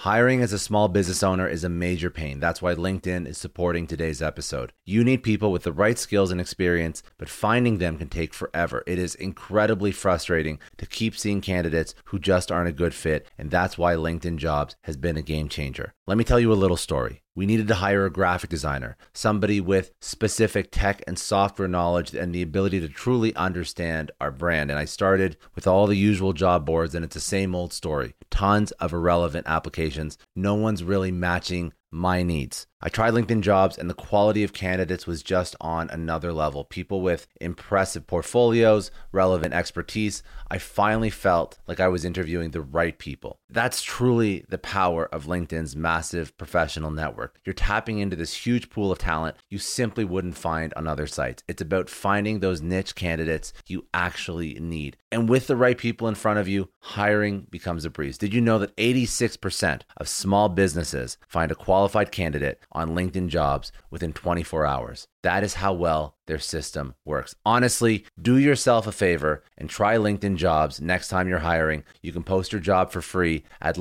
Hiring as a small business owner is a major pain. That's why LinkedIn is supporting today's episode. You need people with the right skills and experience, but finding them can take forever. It is incredibly frustrating to keep seeing candidates who just aren't a good fit, and that's why LinkedIn Jobs has been a game changer. Let me tell you a little story. We needed to hire a graphic designer, somebody with specific tech and software knowledge and the ability to truly understand our brand. And I started with all the usual job boards, and it's the same old story. Tons of irrelevant applications. No one's really matching my needs. I tried LinkedIn Jobs and the quality of candidates was just on another level. People with impressive portfolios, relevant expertise. I finally felt like I was interviewing the right people. That's truly the power of LinkedIn's massive professional network. You're tapping into this huge pool of talent you simply wouldn't find on other sites. It's about finding those niche candidates you actually need. And with the right people in front of you, hiring becomes a breeze. Did you know that 86% of small businesses find a qualified candidate on LinkedIn Jobs within 24 hours? That is how well their system works. Honestly, do yourself a favor and try LinkedIn Jobs next time you're hiring. You can post your job for free at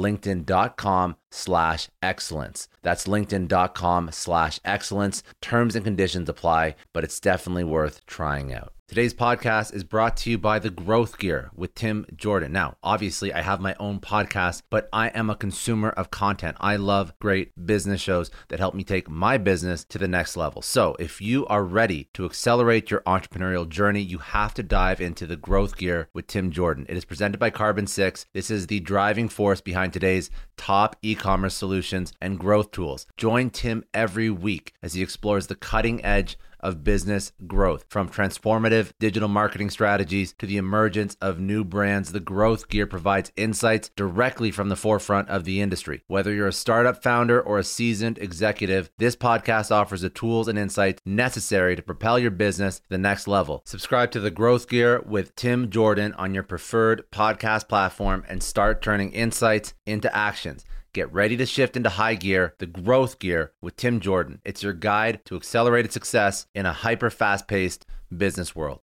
linkedin.com/excellence. That's linkedin.com/excellence. Terms and conditions apply, but it's definitely worth trying out. Today's podcast is brought to you by The Growth Gear with Tim Jordan. Now, obviously, I have my own podcast, but I am a consumer of content. I love great business shows that help me take my business to the next level. So if you are ready to accelerate your entrepreneurial journey, you have to dive into The Growth Gear with Tim Jordan. It is presented by Carbon6. This is the driving force behind today's top e-commerce solutions and growth tools. Join Tim every week as he explores the cutting edge of business growth. From transformative digital marketing strategies to the emergence of new brands, The Growth Gear provides insights directly from the forefront of the industry. Whether you're a startup founder or a seasoned executive, this podcast offers the tools and insights necessary to propel your business to the next level. Subscribe to The Growth Gear with Tim Jordan on your preferred podcast platform and start turning insights into actions. Get ready to shift into high gear, The Growth Gear with Tim Jordan. It's your guide to accelerated success in a hyper fast-paced business world.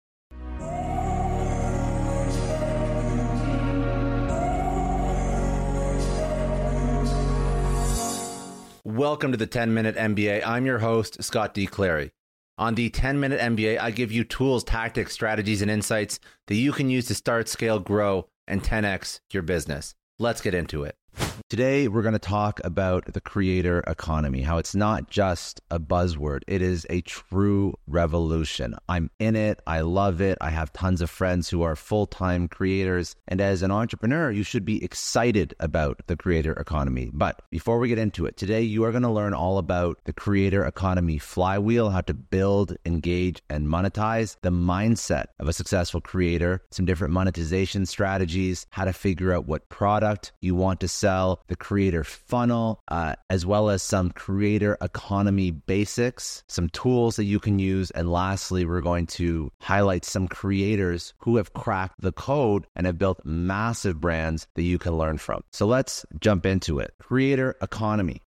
Welcome to the 10-Minute MBA. I'm your host, Scott D. Clary. On the 10-Minute MBA, I give you tools, tactics, strategies, and insights that you can use to start, scale, grow, and 10x your business. Let's get into it. Today, we're going to talk about the creator economy, how it's not just a buzzword. It is a true revolution. I'm in it. I love it. I have tons of friends who are full-time creators. And as an entrepreneur, you should be excited about the creator economy. But before we get into it, today, you are going to learn all about the creator economy flywheel, how to build, engage, and monetize, the mindset of a successful creator, some different monetization strategies, how to figure out what product you want to sell, the creator funnel, as well as some creator economy basics, some tools that you can use. And lastly, we're going to highlight some creators who have cracked the code and have built massive brands that you can learn from. So let's jump into it. Creator economy.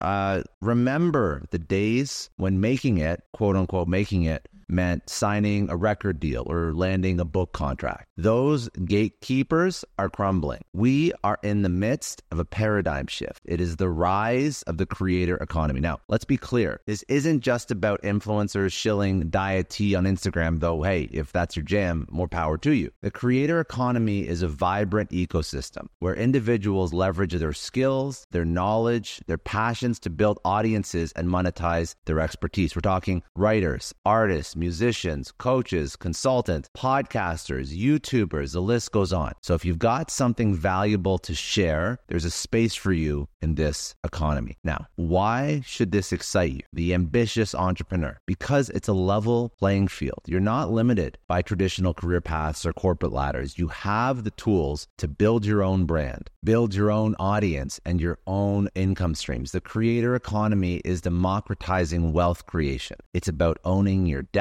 Remember the days when making it, quote unquote, making it, meant signing a record deal or landing a book contract. Those gatekeepers are crumbling. We are in the midst of a paradigm shift. It is the rise of the creator economy. Now, let's be clear. This isn't just about influencers shilling diet tea on Instagram, though, hey, if that's your jam, more power to you. The creator economy is a vibrant ecosystem where individuals leverage their skills, their knowledge, their passions to build audiences and monetize their expertise. We're talking writers, artists, musicians, coaches, consultants, podcasters, YouTubers, the list goes on. So if you've got something valuable to share, there's a space for you in this economy. Now, why should this excite you, the ambitious entrepreneur? Because it's a level playing field. You're not limited by traditional career paths or corporate ladders. You have the tools to build your own brand, build your own audience, and your own income streams. The creator economy is democratizing wealth creation. It's about owning your destiny,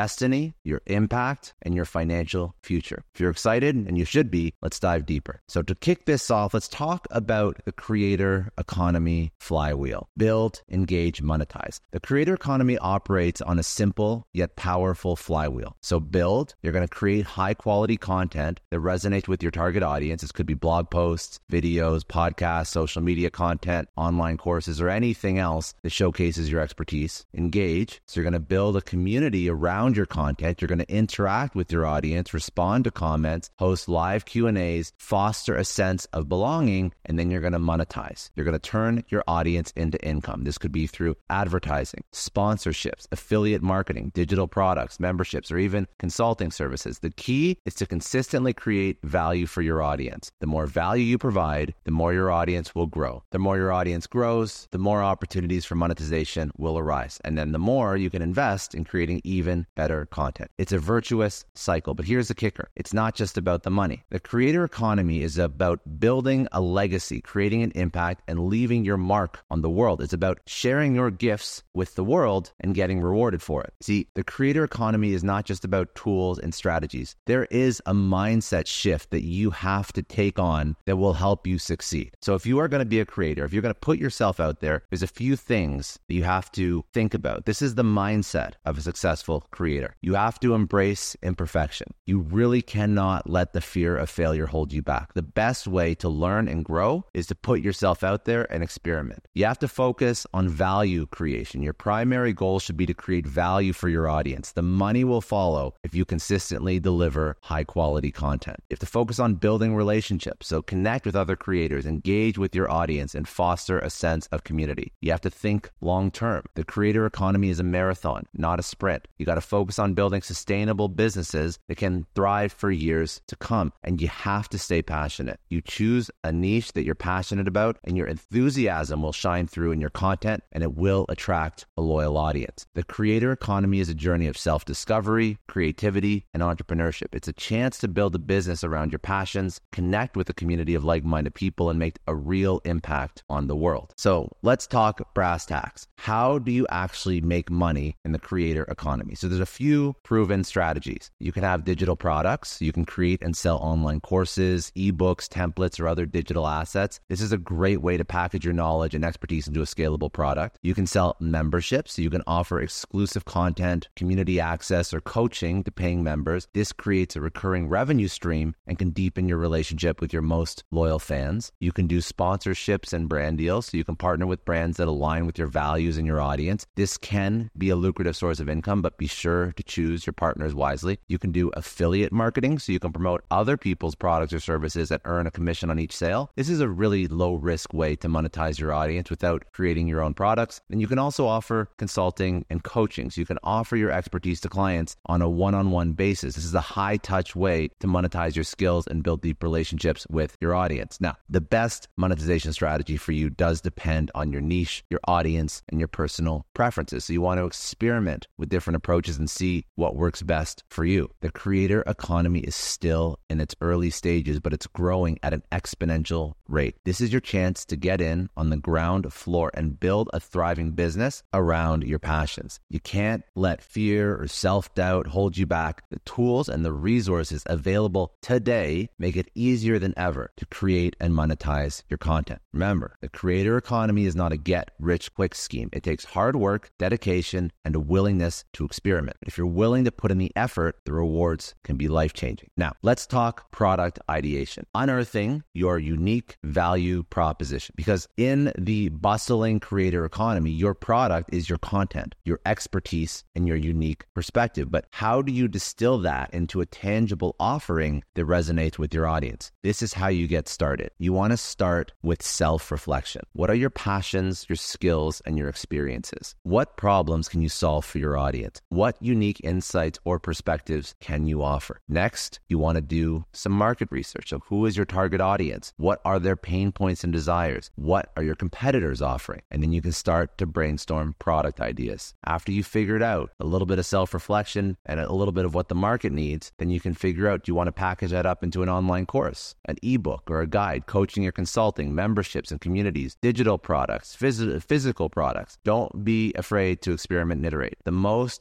destiny, your impact, and your financial future. If you're excited, and you should be, let's dive deeper. So to kick this off, let's talk about the creator economy flywheel. Build, engage, monetize. The creator economy operates on a simple yet powerful flywheel. So build, you're going to create high quality content that resonates with your target audience. This could be blog posts, videos, podcasts, social media content, online courses, or anything else that showcases your expertise. Engage, so you're going to build a community around your content. You're going to interact with your audience, respond to comments, host live Q&As, foster a sense of belonging, and then you're going to monetize. You're going to turn your audience into income. This could be through advertising, sponsorships, affiliate marketing, digital products, memberships, or even consulting services. The key is to consistently create value for your audience. The more value you provide, the more your audience will grow. The more your audience grows, the more opportunities for monetization will arise. And then the more you can invest in creating even better content. It's a virtuous cycle. But here's the kicker. It's not just about the money. The creator economy is about building a legacy, creating an impact, and leaving your mark on the world. It's about sharing your gifts with the world and getting rewarded for it. See, the creator economy is not just about tools and strategies. There is a mindset shift that you have to take on that will help you succeed. So if you are going to be a creator, if you're going to put yourself out there, there's a few things that you have to think about. This is the mindset of a successful creator. You have to embrace imperfection. You really cannot let the fear of failure hold you back. The best way to learn and grow is to put yourself out there and experiment. You have to focus on value creation. Your primary goal should be to create value for your audience. The money will follow if you consistently deliver high quality content. You have to focus on building relationships. So connect with other creators, engage with your audience, and foster a sense of community. You have to think long term. The creator economy is a marathon, not a sprint. You got to focus on building sustainable businesses that can thrive for years to come. And you have to stay passionate. You choose a niche that you're passionate about, and your enthusiasm will shine through in your content, and it will attract a loyal audience. The creator economy is a journey of self-discovery, creativity, and entrepreneurship. It's a chance to build a business around your passions, connect with a community of like-minded people, and make a real impact on the world. So let's talk brass tacks. How do you actually make money in the creator economy? So there's a few proven strategies. You can have digital products. You can create and sell online courses, ebooks, templates, or other digital assets. This is a great way to package your knowledge and expertise into a scalable product. You can sell memberships. So you can offer exclusive content, community access, or coaching to paying members. This creates a recurring revenue stream and can deepen your relationship with your most loyal fans. You can do sponsorships and brand deals. So you can partner with brands that align with your values and your audience. This can be a lucrative source of income, but be sure to choose your partners wisely. You can do affiliate marketing. So you can promote other people's products or services that earn a commission on each sale. This is a really low risk way to monetize your audience without creating your own products. And you can also offer consulting and coaching. So you can offer your expertise to clients on a one-on-one basis. This is a high touch way to monetize your skills and build deep relationships with your audience. Now, the best monetization strategy for you does depend on your niche, your audience, and your personal preferences. So you want to experiment with different approaches and see what works best for you. The creator economy is still in its early stages, but it's growing at an exponential rate. This is your chance to get in on the ground floor and build a thriving business around your passions. You can't let fear or self-doubt hold you back. The tools and the resources available today make it easier than ever to create and monetize your content. Remember, the creator economy is not a get-rich-quick scheme. It takes hard work, dedication, and a willingness to experiment. But if you're willing to put in the effort, the rewards can be life-changing. Now, let's talk product ideation. Unearthing your unique value proposition. Because in the bustling creator economy, your product is your content, your expertise, and your unique perspective. But how do you distill that into a tangible offering that resonates with your audience? This is how you get started. You want to start with self-reflection. What are your passions, your skills, and your experiences? What problems can you solve for your audience? What unique insights or perspectives can you offer? Next, you want to do some market research. So who is your target audience? What are their pain points and desires? What are your competitors offering? And then you can start to brainstorm product ideas. After you figured out a little bit of self-reflection and a little bit of what the market needs, then you can figure out, do you want to package that up into an online course, an ebook or a guide, coaching or consulting, memberships and communities, digital products, physical products? Don't be afraid to experiment and iterate. The most successful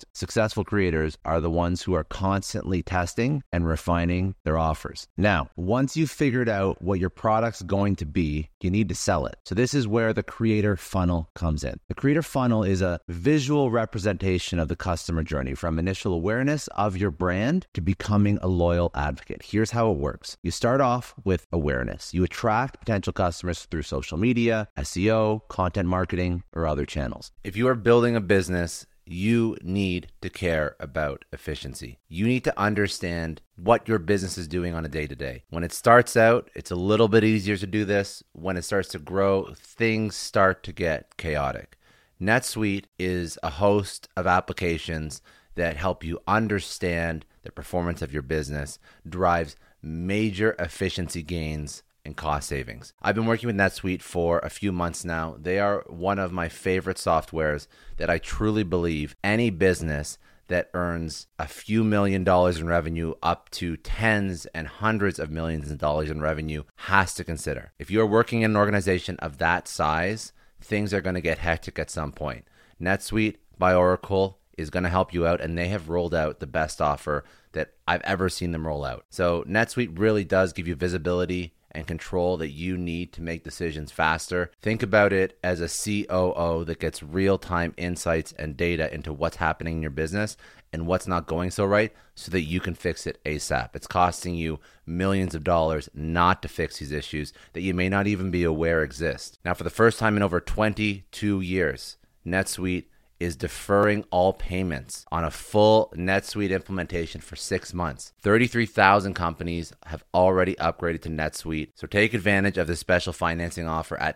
successful creators are the ones who are constantly testing and refining their offers. Now, once you've figured out what your product's going to be, you need to sell it. So this is where the creator funnel comes in. The creator funnel is a visual representation of the customer journey from initial awareness of your brand to becoming a loyal advocate. Here's how it works. You start off with awareness. You attract potential customers through social media, SEO, content marketing, or other channels. If you are building a business, you need to care about efficiency. You need to understand what your business is doing on a day-to-day. When it starts out, it's a little bit easier to do this. When it starts to grow, things start to get chaotic. NetSuite is a host of applications that help you understand the performance of your business, drives major efficiency gains and cost savings. I've been working with NetSuite for a few months now. They are one of my favorite softwares that I truly believe any business that earns a few $1 million in revenue up to tens and hundreds of millions of dollars in revenue has to consider. If you're working in an organization of that size, things are going to get hectic at some point. NetSuite by Oracle is going to help you out, and they have rolled out the best offer that I've ever seen them roll out. So NetSuite really does give you visibility and control that you need to make decisions faster. Think about it as a COO that gets real-time insights and data into what's happening in your business and what's not going so right so that you can fix it ASAP. It's costing you millions of dollars not to fix these issues that you may not even be aware exist. Now, for the first time in over 22 years, NetSuite is deferring all payments on a full NetSuite implementation for 6 months. 33,000 companies have already upgraded to NetSuite. So take advantage of this special financing offer at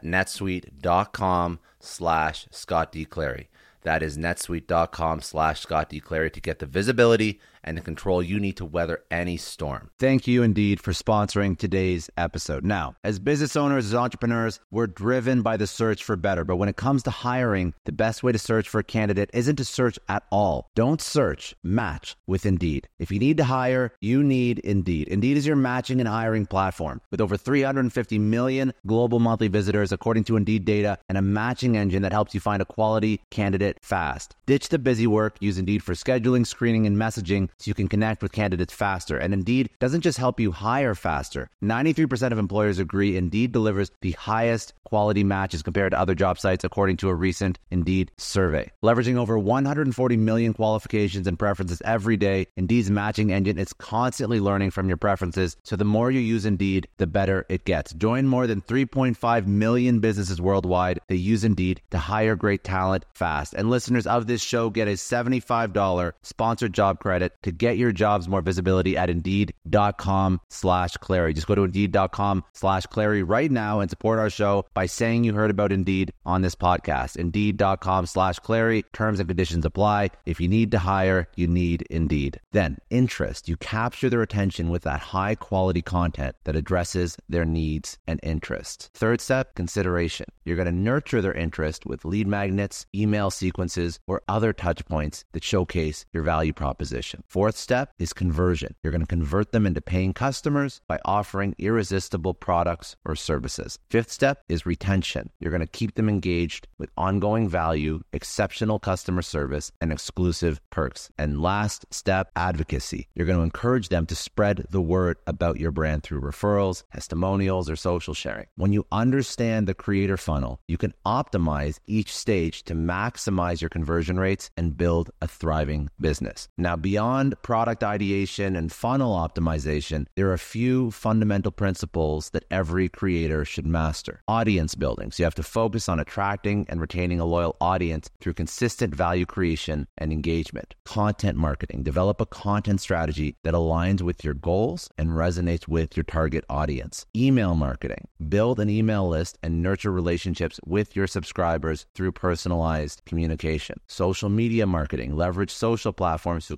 netsuite.com/Scott D. Clary. That is netsuite.com/Scott D. Clary to get the visibility and the control you need to weather any storm. Thank you indeed for sponsoring today's episode. Now, as business owners, as entrepreneurs, we're driven by the search for better. But when it comes to hiring, the best way to search for a candidate isn't to search at all. Don't search, match with Indeed. If you need to hire, you need Indeed. Indeed is your matching and hiring platform with over 350 million global monthly visitors, according to Indeed data, and a matching engine that helps you find a quality candidate fast. Ditch the busy work. Use Indeed for scheduling, screening, and messaging so you can connect with candidates faster. And Indeed doesn't just help you hire faster. 93% of employers agree Indeed delivers the highest quality matches compared to other job sites, according to a recent Indeed survey. Leveraging over 140 million qualifications and preferences every day, Indeed's matching engine is constantly learning from your preferences. So the more you use Indeed, the better it gets. Join more than 3.5 million businesses worldwide that use Indeed to hire great talent fast. And listeners of this show get a $75 sponsored job credit to get your jobs more visibility at Indeed.com/Clary. Just go to Indeed.com/Clary right now and support our show by saying you heard about Indeed on this podcast. Indeed.com/Clary. Terms and conditions apply. If you need to hire, you need Indeed. Then, interest. You capture their attention with that high quality content that addresses their needs and interests. Third step, consideration. You're going to nurture their interest with lead magnets, email sequences, or other touch points that showcase your value proposition. Fourth step is conversion. You're going to convert them into paying customers by offering irresistible products or services. Fifth step is retention. You're going to keep them engaged with ongoing value, exceptional customer service, and exclusive perks. And last step, advocacy. You're going to encourage them to spread the word about your brand through referrals, testimonials, or social sharing. When you understand the creator funnel, you can optimize each stage to maximize your conversion rates and build a thriving business. Now, beyond product ideation and funnel optimization, there are a few fundamental principles that every creator should master. Audience building. So you have to focus on attracting and retaining a loyal audience through consistent value creation and engagement. Content marketing. Develop a content strategy that aligns with your goals and resonates with your target audience. Email marketing. Build an email list and nurture relationships with your subscribers through personalized communication. Social media marketing. Leverage social platforms to expand your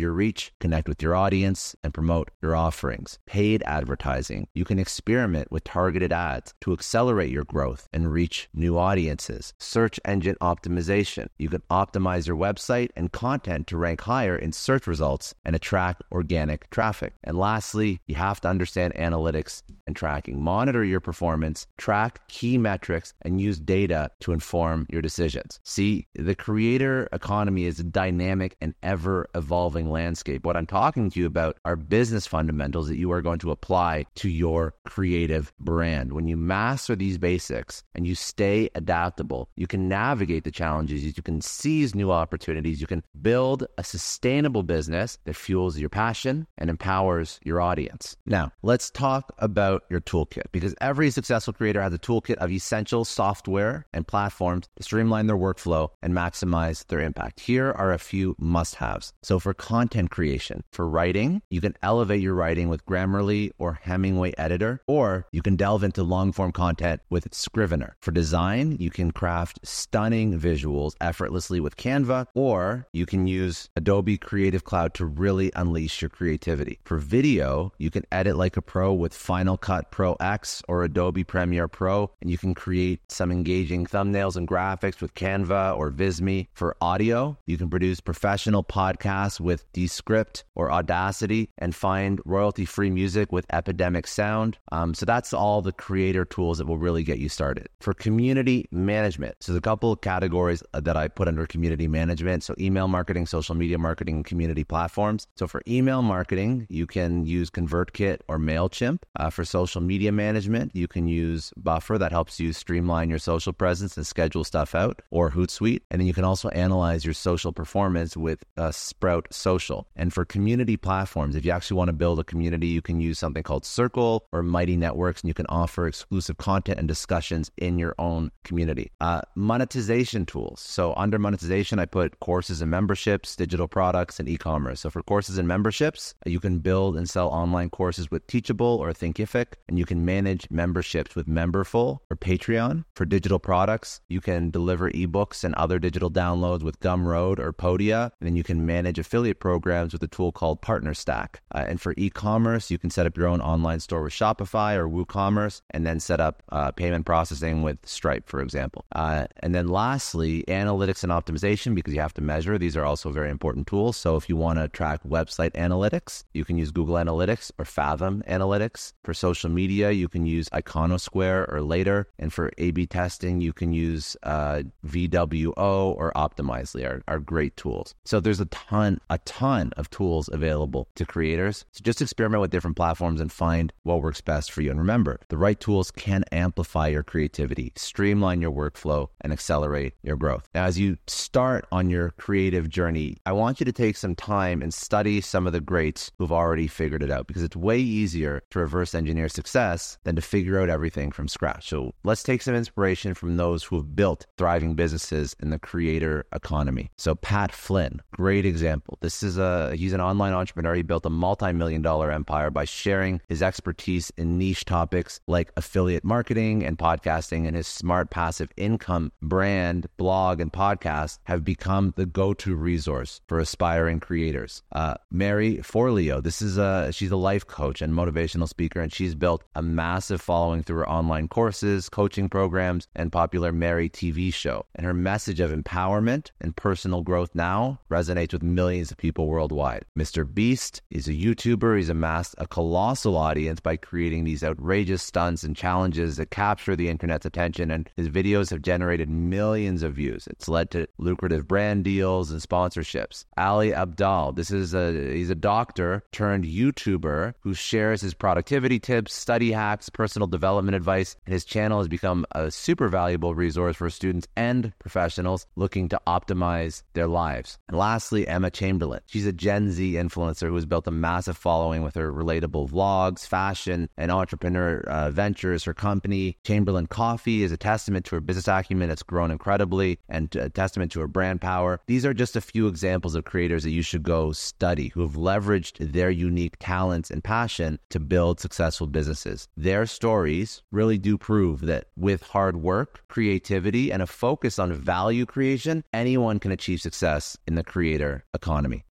your reach, connect with your audience, and promote your offerings. Paid advertising. You can experiment with targeted ads to accelerate your growth and reach new audiences. Search engine optimization. You can optimize your website and content to rank higher in search results and attract organic traffic. And lastly, you have to understand analytics and tracking. Monitor your performance, track key metrics, and use data to inform your decisions. See, the creator economy is a dynamic and ever-evolving landscape. What I'm talking to you about are business fundamentals that you are going to apply to your creative brand. When you master these basics and you stay adaptable, you can navigate the challenges, you can seize new opportunities, you can build a sustainable business that fuels your passion and empowers your audience. Now, let's talk about your toolkit, because every successful creator has a toolkit of essential software and platforms to streamline their workflow and maximize their impact. Here are a few must-haves. So for content creation, for writing, you can elevate your writing with Grammarly or Hemingway Editor, or you can delve into long-form content with Scrivener. For design, you can craft stunning visuals effortlessly with Canva, or you can use Adobe Creative Cloud to really unleash your creativity. For video, you can edit like a pro with Final Cut Pro X or Adobe Premiere Pro, and you can create some engaging thumbnails and graphics with Canva or Visme. For audio, you can produce professional podcasts with Descript or Audacity and find royalty-free music with Epidemic Sound. So that's all the creator tools that will really get you started. For community management, so there's a couple of categories that I put under community management. So email marketing, social media marketing, and community platforms. So for email marketing, you can use ConvertKit or MailChimp. For social media management, you can use Buffer that helps you streamline your social presence and schedule stuff out, or Hootsuite. And then you can also analyze your social performance with Sprout Social. And for community platforms, if you actually want to build a community, you can use something called Circle or Mighty Networks, and you can offer exclusive content and discussions in your own community. Monetization tools. So under monetization, I put courses and memberships, digital products, and e-commerce. So for courses and memberships, you can build and sell online courses with Teachable or Thinkific, and you can manage memberships with Memberful or Patreon. For digital products, you can deliver ebooks and other digital downloads with Gumroad or Podia, and then you can manage affiliate programs with a tool called PartnerStack. And for e-commerce, you can set up your own online store with Shopify or WooCommerce, and then set up payment processing with Stripe, for example. And then lastly, analytics and optimization, because you have to measure. These are also very important tools. So if you want to track website analytics, you can use Google Analytics or Fathom Analytics. For social media, you can use Iconosquare or Later. And for A/B testing, you can use VWO or Optimizely are great tools. So there's a ton of tools available to creators. So just experiment with different platforms and find what works best for you. And remember, the right tools can amplify your creativity, streamline your workflow, and accelerate your growth. Now, as you start on your creative journey, I want you to take some time and study some of the greats who've already figured it out, because it's way easier to reverse engineer success than to figure out everything from scratch. So let's take some inspiration from those who have built thriving businesses in the creator economy. So Pat Flynn, great example. He's an online entrepreneur. He built a multi-million-dollar empire by sharing his expertise in niche topics like affiliate marketing and podcasting, and his smart passive income brand, blog, and podcast have become the go-to resource for aspiring creators. Mary Forleo, she's a life coach and motivational speaker, and she's built a massive following through her online courses, coaching programs, and popular Mary TV show. And her message of empowerment and personal growth now resonates with millions of people worldwide. Mr. Beast is a YouTuber. He's amassed a colossal audience by creating these outrageous stunts and challenges that capture the internet's attention, and his videos have generated millions of views. It's led to lucrative brand deals and sponsorships. Ali Abdaal, he's a doctor turned YouTuber who shares his productivity tips, study hacks, personal development advice, and his channel has become a super valuable resource for students and professionals looking to optimize their lives. And lastly, Emma Chamberlain. She's a Gen Z influencer who has built a massive following with her relatable vlogs, fashion, and entrepreneur ventures. Her company, Chamberlain Coffee, is a testament to her business acumen that's grown incredibly, and a testament to her brand power. These are just a few examples of creators that you should go study who have leveraged their unique talents and passion to build successful businesses. Their stories really do prove that with hard work, creativity, and a focus on value creation, anyone can achieve success in the creator economy.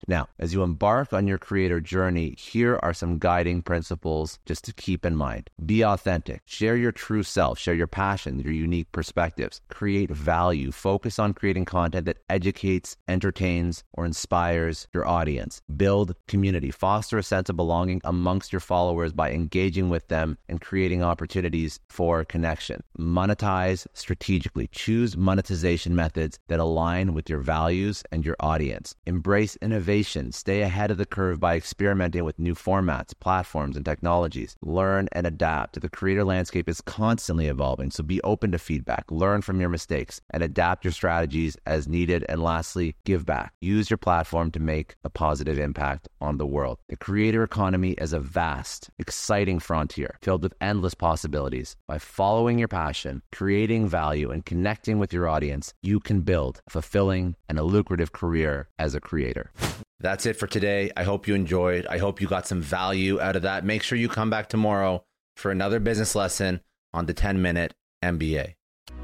Now, as you embark on your creator journey, here are some guiding principles just to keep in mind. Be authentic. Share your true self. Share your passion, your unique perspectives. Create value. Focus on creating content that educates, entertains, or inspires your audience. Build community. Foster a sense of belonging amongst your followers by engaging with them and creating opportunities for connection. Monetize strategically. Choose monetization methods that align with your values and your audience. Embrace innovation. Stay ahead of the curve by experimenting with new formats, platforms, and technologies. Learn and adapt. The creator landscape is constantly evolving, so be open to feedback. Learn from your mistakes and adapt your strategies as needed. And lastly, give back. Use your platform to make a positive impact on the world. The creator economy is a vast, exciting frontier filled with endless possibilities. By following your passion, creating value, and connecting with your audience, you can build a fulfilling and a lucrative career as a creator. That's it for today. I hope you enjoyed. I hope you got some value out of that. Make sure you come back tomorrow for another business lesson on the 10-Minute MBA.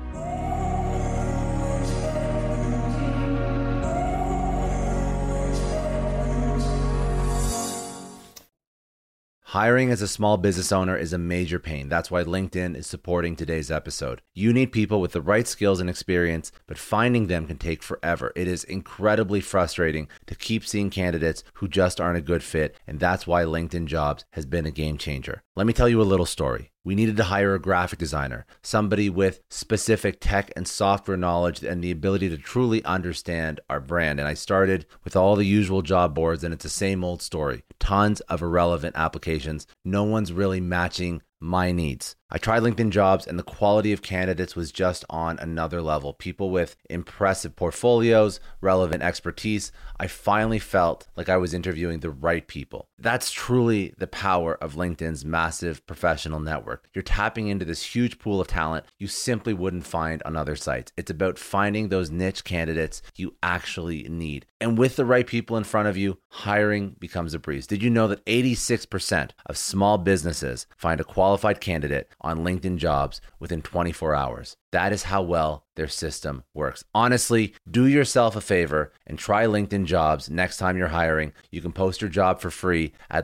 Hiring as a small business owner is a major pain. That's why LinkedIn is supporting today's episode. You need people with the right skills and experience, but finding them can take forever. It is incredibly frustrating to keep seeing candidates who just aren't a good fit, and that's why LinkedIn Jobs has been a game changer. Let me tell you a little story. We needed to hire a graphic designer, somebody with specific tech and software knowledge and the ability to truly understand our brand. And I started with all the usual job boards, and it's the same old story. Tons of irrelevant applications. No one's really matching my needs. I tried LinkedIn Jobs and the quality of candidates was just on another level. People with impressive portfolios, relevant expertise. I finally felt like I was interviewing the right people. That's truly the power of LinkedIn's massive professional network. You're tapping into this huge pool of talent you simply wouldn't find on other sites. It's about finding those niche candidates you actually need. And with the right people in front of you, hiring becomes a breeze. Did you know that 86% of small businesses find a qualified candidate on LinkedIn Jobs within 24 hours? That is how well their system works. Honestly, do yourself a favor and try LinkedIn Jobs next time you're hiring. You can post your job for free at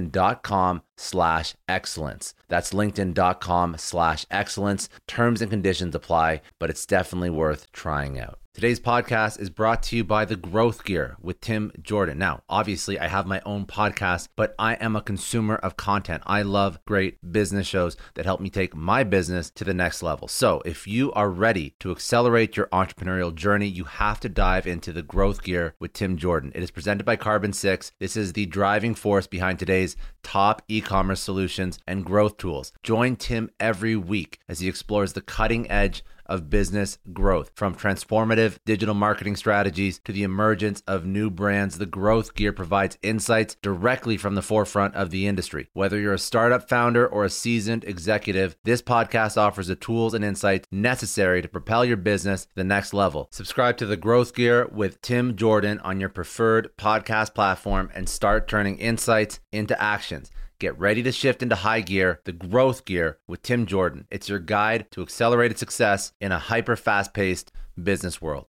linkedin.com/excellence. That's linkedin.com/excellence. Terms and conditions apply, but it's definitely worth trying out. Today's podcast is brought to you by The Growth Gear with Tim Jordan. Now, obviously, I have my own podcast, but I am a consumer of content. I love great business shows that help me take my business to the next level. So if you are ready to accelerate your entrepreneurial journey, you have to dive into The Growth Gear with Tim Jordan. It is presented by Carbon6. This is the driving force behind today's top e-commerce solutions and growth tools. Join Tim every week as he explores the cutting edge of business growth. From transformative digital marketing strategies to the emergence of new brands, The Growth Gear provides insights directly from the forefront of the industry. Whether you're a startup founder or a seasoned executive, this podcast offers the tools and insights necessary to propel your business to the next level. Subscribe to The Growth Gear with Tim Jordan on your preferred podcast platform and start turning insights into actions. Get ready to shift into high gear, The Growth Gear with Tim Jordan. It's your guide to accelerated success in a hyper fast-paced business world.